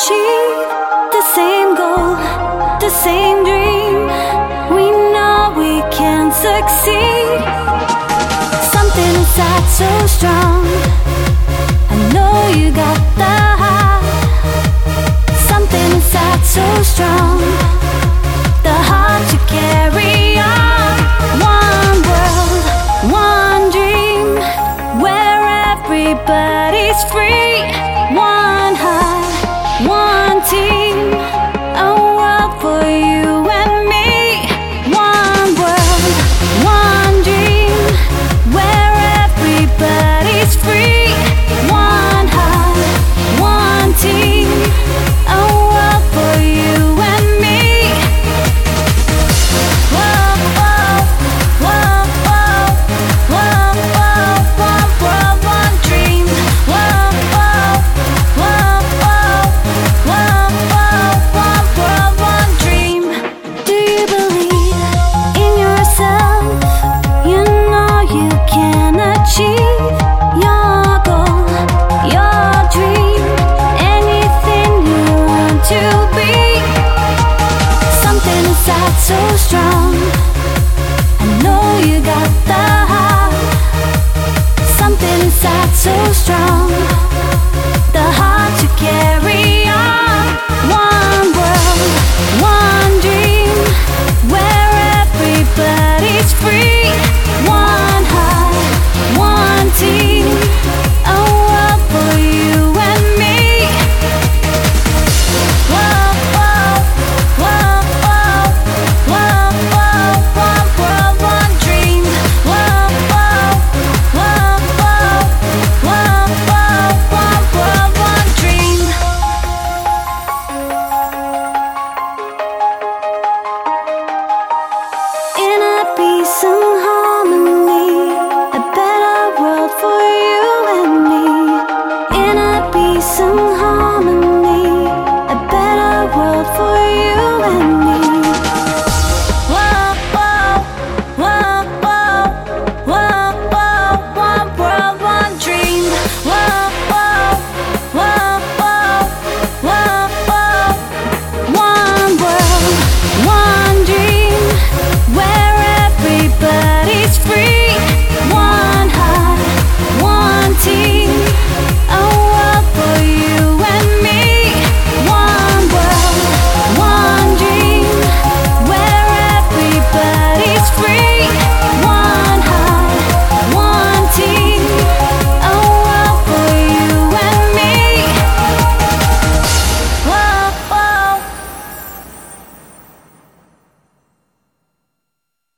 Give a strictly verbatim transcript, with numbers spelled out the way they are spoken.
achieve the same goal, the same dream. We know we can succeed. Something inside so strong. I know you got the heart. Something inside so strong. The heart to carry on. One world, one dream, where everybody's free. One heart, one team, a world for you and me. One world, one dream, where everybody's free. One heart, one team, a world for you and me. Whoa, whoa, whoa, whoa, whoa, whoa, one world, one dream. Whoa, whoa, whoa, whoa, whoa, whoa, one world, one dream. Do you believe in yourself? You know you can achieve your goal, your dream, anything you want to be. Something inside so strong. I know you got the heart. Something inside so strong. The heart to carry on. One world, one dream, where everybody's free.